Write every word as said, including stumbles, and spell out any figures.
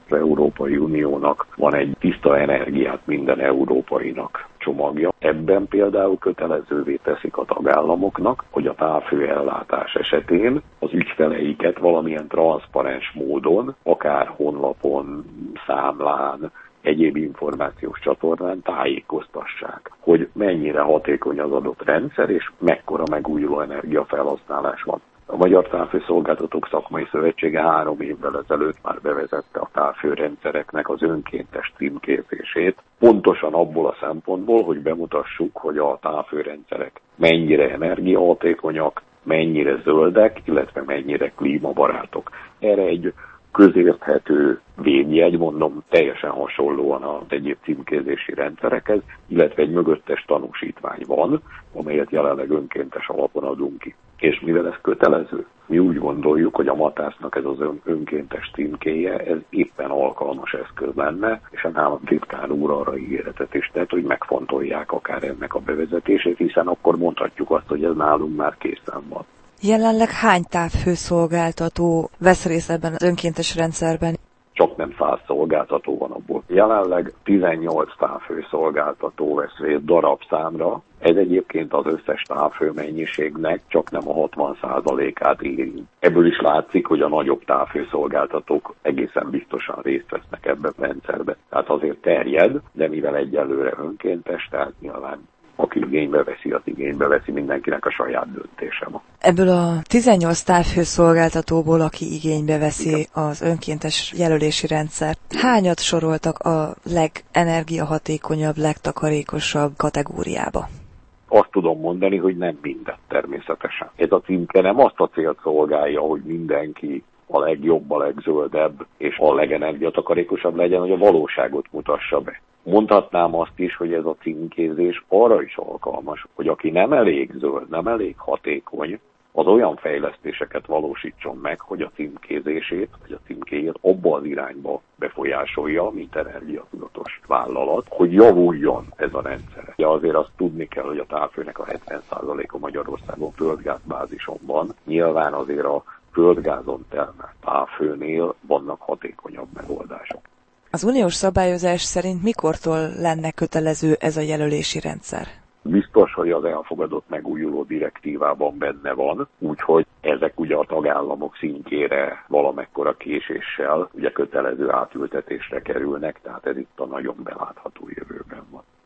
Az Európai Uniónak van egy tiszta energiát minden európainak csomagja. Ebben például kötelezővé teszik a tagállamoknak, hogy a távhőellátás esetén az ügyfeleiket valamilyen transzparens módon, akár honlapon, számlán, egyéb információs csatornán tájékoztassák, hogy mennyire hatékony az adott rendszer, és mekkora megújuló energiafelhasználás van. A Magyar Távhőszolgáltatók Szakmai Szövetsége három évvel ezelőtt már bevezette a távhőrendszereknek az önkéntes címkézését, pontosan abból a szempontból, hogy bemutassuk, hogy a távhőrendszerek mennyire energiahatékonyak, mennyire zöldek, illetve mennyire klímabarátok. Erre egy közérthető védjegy, mondom, teljesen hasonlóan az egyéb címkézési rendszerekhez, illetve egy mögöttes tanúsítvány van, amelyet jelenleg önkéntes alapon adunk ki. És mivel ez kötelező, mi úgy gondoljuk, hogy a Matásznak ez az önkéntes címkéje, ez éppen alkalmas eszköz lenne, és a államtitkár úr arra ígéretet is tett, hogy megfontolják akár ennek a bevezetését, hiszen akkor mondhatjuk azt, hogy ez nálunk már készen van. Jelenleg hány távhőszolgáltató vesz részt ebben az önkéntes rendszerben? Csak nem száz szolgáltató van abból. Jelenleg tizennyolc távhőszolgáltató vesz részt darabszámra. Ez egyébként az összes távhőmennyiségnek csak nem a hatvan százalékát érint. Ebből is látszik, hogy a nagyobb távhőszolgáltatók egészen biztosan részt vesznek ebben a rendszerben. Tehát azért terjed, de mivel egyelőre önkéntes, tehát nyilván aki igénybe veszi, az igénybe veszi, mindenkinek a saját döntése van. Ebből a tizennyolc távhőszolgáltatóból, aki igénybe veszi az önkéntes jelölési rendszert, hányat soroltak a legenergiahatékonyabb, legtakarékosabb kategóriába? Azt tudom mondani, hogy nem mindent természetesen. Ez a címke nem azt a célt szolgálja, hogy mindenki a legjobb, a legzöldebb és a legenergiatakarékosabb legyen, hogy a valóságot mutassa be. Mondhatnám azt is, hogy ez a címkézés arra is alkalmas, hogy aki nem elég zöld, nem elég hatékony, az olyan fejlesztéseket valósítson meg, hogy a címkézését, vagy a címkéjét abba az irányba befolyásolja, mint energiatudatos vállalat, hogy javuljon ez a rendszer. Ja, azért azt tudni kell, hogy a távhőnek a hetven százaléka Magyarországon földgázbázison van. Nyilván azért a földgázon termelt távhőnél vannak hatékonyabb megoldások. Az uniós szabályozás szerint mikortól lenne kötelező ez a jelölési rendszer? Biztos, hogy az elfogadott megújuló direktívában benne van, úgyhogy ezek ugye a tagállamok szintjére valamekkora késéssel ugye kötelező átültetésre kerülnek, tehát ez itt a nagyon belátható jövőben van.